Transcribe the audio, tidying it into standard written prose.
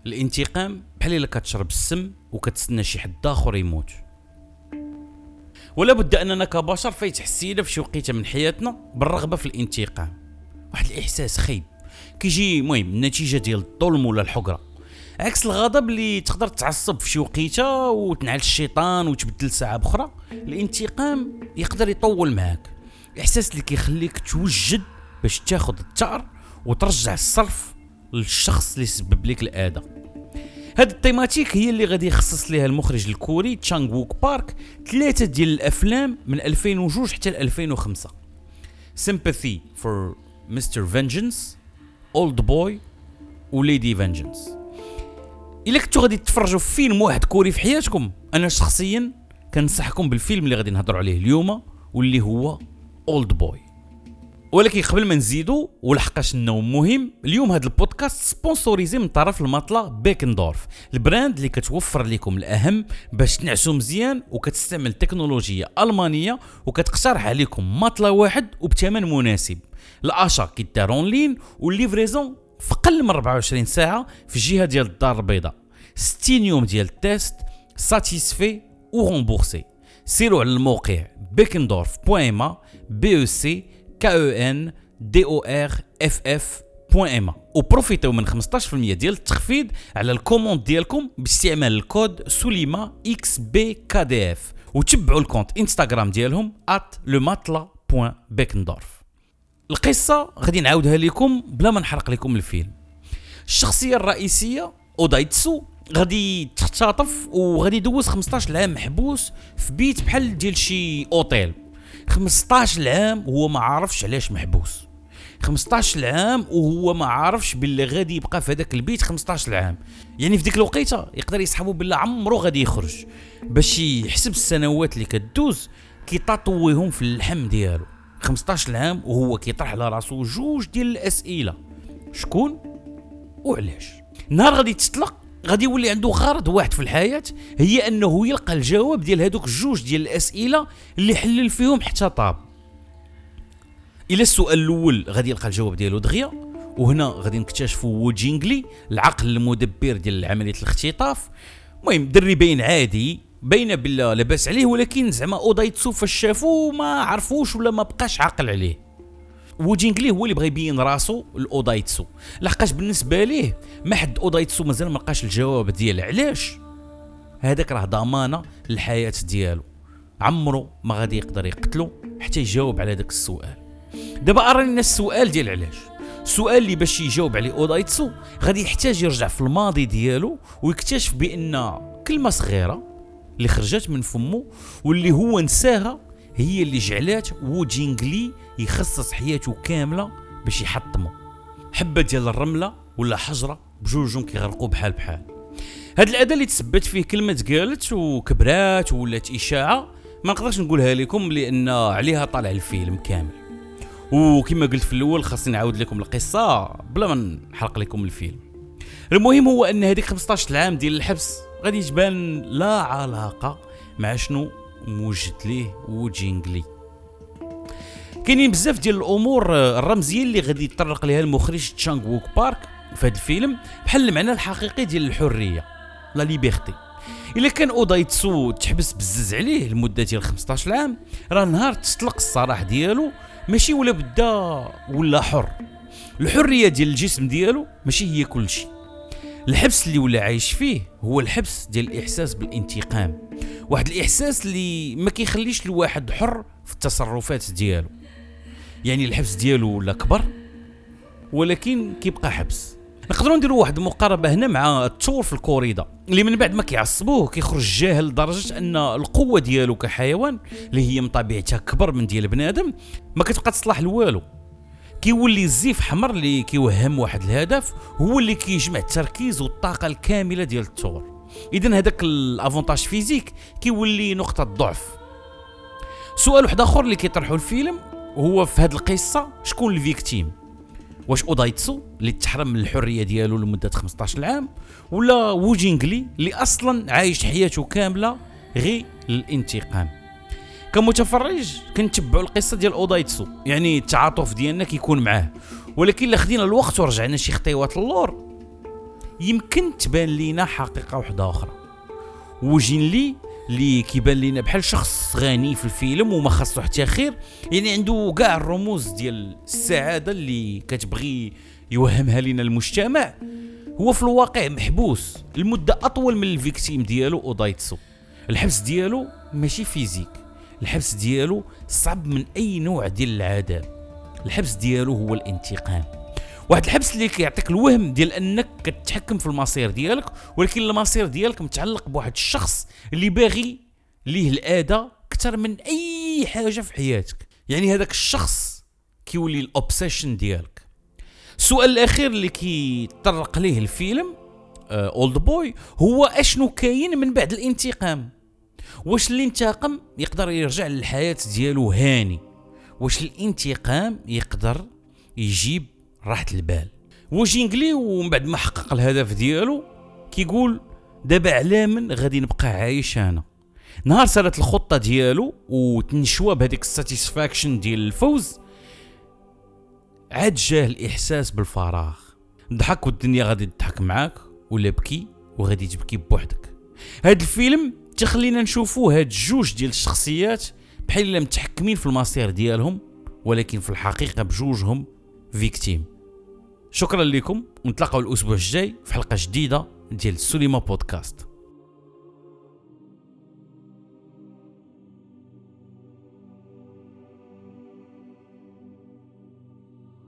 الانتقام بحال الا كتشرب السم وكتسنى شي حد اخر يموت. ولا بد اننا كبشر فيتحسينا في شي وقيته من حياتنا بالرغبه في الانتقام، واحد الاحساس خايب كيجي المهم نتيجه ديال الظلم ولا الحقره، عكس الغضب اللي تقدر تعصب في شي وقيته وتنعل الشيطان وتبدل ساعه بأخرى. الانتقام يقدر يطول معاك، احساس اللي كيخليك توجد باش تاخذ الثأر وترجع الصرف للشخص اللي سبب لك الاذى. هاد التيماتيك هي اللي غادي يخصص ليها المخرج الكوري تشانغ ووك بارك 3 ديال الافلام من 2002 حتى ل 2005: Sympathy for Mr. Vengeance, Old Boy و Lady Vengeance. الا كنتو غادي تتفرجوا في فيلم واحد كوري في حياتكم، انا شخصيا كنصحكم بالفيلم اللي غادي نهضروا عليه اليوم واللي هو Old Boy. ولكن قبل ما نزيدو ولحقاش النوم مهم، اليوم هذا البودكاست سبونسوريزي من طرف المطلة بيكندورف، البراند اللي كتوفر لكم الاهم باش تنعسوا مزيان وكتستعمل تكنولوجيا المانيه وكتقترح عليكم مطلة واحد وبثمن مناسب. الاشا كيدار اونلاين والليفريزون في اقل من 24 ساعه في الجهه ديال الدار البيضاء. 60 يوم ديال التيست ساتيسفي و رومبورسي. سيروا على الموقع bekendorf.ma bekendorff.ma وبروفيتوا من 15% ديال التخفيض على الكوموند ديالكم باستعمال الكود سوليما XBKDF، وتبعوا الكونت انستغرام ديالهم @lematla.bekendorf. القصه غادي نعاودها لكم بلا ما نحرق لكم الفيلم. الشخصيه الرئيسيه اودايتسو غادي تختطف وغادي يدوز 15 عام محبوس في بيت بحال ديال شي اوتيل. 15 عام وهو ما عارفش علاش محبوس، 15 عام وهو ما عارفش باللي غادي يبقى في هذاك البيت 15 عام. يعني في ديك الوقيته يقدر يسحبوا بالله عمرو غادي يخرج، باش يحسب السنوات اللي كدوز كيطاطويهم في اللحم ديالو. 15 عام وهو كيطرح على راسو جوج ديال الاسئله: شكون وعلاش. نهار غادي تطلق غادي يولي عنده غرض واحد في الحياه، هي انه يلقى الجواب ديال هذوك الجوج ديال الاسئله اللي حلل فيهم حتى طاب. الى السؤال الاول غادي يلقى الجواب ديالو دغيا، وهنا غادي نكتشفوا وو جينغلي العقل المدبر ديال عمليه الاختطاف. المهم دري باين عادي، باينه بلا لاباس عليه، ولكن زعما اودايتسو فاش شافو ما عرفوش ولا ما بقاش عاقل عليه. وجينغلي هو اللي بغى يبين راسو لاودايتسو، لحقاش بالنسبه ليه ما حد اودايتسو مازال ما لقاش الجواب ديال علاش. هذاك راه ضمانه للحياه ديالو، عمرو ما غادي يقدر يقتلو حتى يجاوب على داك السؤال. دابا اراني السؤال ديال علاش، السؤال اللي باش يجاوب عليه اودايتسو غادي يحتاج يرجع في الماضي ديالو ويكتشف بان كلمه صغيره اللي خرجت من فمه واللي هو نساها هي اللي جعلات وو جينغلي يخصص حياته كامله باش يحطمه. حبه ديال الرمله ولا حجره بجوجهم كيغرقوا بحال بحال. هاد الاداء اللي تثبت فيه كلمه قالت وكبرات ولات اشاعه ما نقدرش نقولها لكم لان عليها طالع الفيلم كامل. وكما قلت في الاول خاصني نعاود لكم القصه بلا ما نحرق لكم الفيلم. المهم هو ان هذيك 15 عام ديال الحبس غادي تبان لا علاقه مع شنو موجد ليه وو جينغلي. كاينين بزاف ديال الامور الرمزيه اللي غادي يتطرق لها المخرج تشانغ ووك بارك في هذا الفيلم، بحال المعنى الحقيقي ديال الحريه لا ليبرتي. الا كان اودايتسو تحبس بزز عليه لمده ديال 15 عام، راه نهار تطلق السراح ديالو ماشي ولا بدا ولا حر. الحريه ديال الجسم ديالو ماشي هي كل شيء. الحبس اللي ولا عايش فيه هو الحبس ديال الاحساس بالانتقام، واحد الاحساس اللي ما كيخليش الواحد حر في التصرفات ديالو. يعني الحبس ديالو ولا كبر ولكن كيبقى حبس. نقدروا نديروا واحد المقاربه هنا مع الثور في الكوريدا اللي من بعد ما كيعصبوه كيخرج جاهل لدرجه ان القوه ديالو كحيوان اللي هي من طبيعتها كبر من ديال بنادم ما كتبقى تصلح لوالو. كيولي الزيف حمر اللي كيوهم واحد الهدف هو اللي كيجمع التركيز والطاقه الكامله ديال الثور. اذا هذاك الافونتاج فيزيك كيولي نقطه ضعف. سؤال واحد اخر اللي كيطرحوا الفيلم هو في هذه القصه شكون الفيكتيم؟ واش اودايتسو اللي تحرم من الحريه ديالو لمده 15 عام، ولا وو جينغلي اللي اصلا عايش حياته كامله غير للانتقام؟ كمتفرج كنتبعوا القصه ديال اودايتسو، يعني التعاطف ديالنا كيكون معاه، ولكن الا خدينا الوقت ورجعنا شي خطيوات للور يمكن تبان لينا حقيقه واحده اخرى. وجين اللي كيبان لينا بحال شخص غني في الفيلم وما خاصو حتى خير، يعني عنده كاع الرموز ديال السعاده اللي كتبغي يوهمها لينا المجتمع، هو في الواقع محبوس لمده اطول من الفيكتيم ديالو اودايتسو. الحبس ديالو ماشي فيزيك، الحبس ديالو صعب من اي نوع ديال العذاب. الحبس ديالو هو الانتقام، واحد الحبس اللي كيعطيك الوهم ديال انك كتحكم في المصير ديالك، ولكن المصير ديالك متعلق بواحد الشخص اللي باغي ليه الاذى اكثر من اي حاجه في حياتك. يعني هذاك الشخص كيولي الاوبسيشن ديالك. السؤال الاخير اللي كيطرق ليه الفيلم اولد بوي هو اشنو كاين من بعد الانتقام. واش اللي انتقم يقدر يرجع للحياه ديالو هاني؟ واش الانتقام يقدر يجيب راحة البال؟ وجينغلي ومن بعد ما حقق الهدف ديالو كيقول دابا على من غادي نبقى عايش انا؟ نهار سالت الخطه ديالو وتنشوا بهذيك الساتيسفاكشن ديال الفوز، عاد جاه الاحساس بالفراغ. ضحك والدنيا غادي تضحك معاك، ولا بكي وغادي تبكي بوحدك. هاد الفيلم تخلينا نشوفوا هاد الجوج ديال الشخصيات بحال الا متحكمين في المصير ديالهم، ولكن في الحقيقه بجوجهم فيكتيم. شكرا لكم، ونتلاقاو الاسبوع الجاي في حلقه جديده ديال سوليما بودكاست.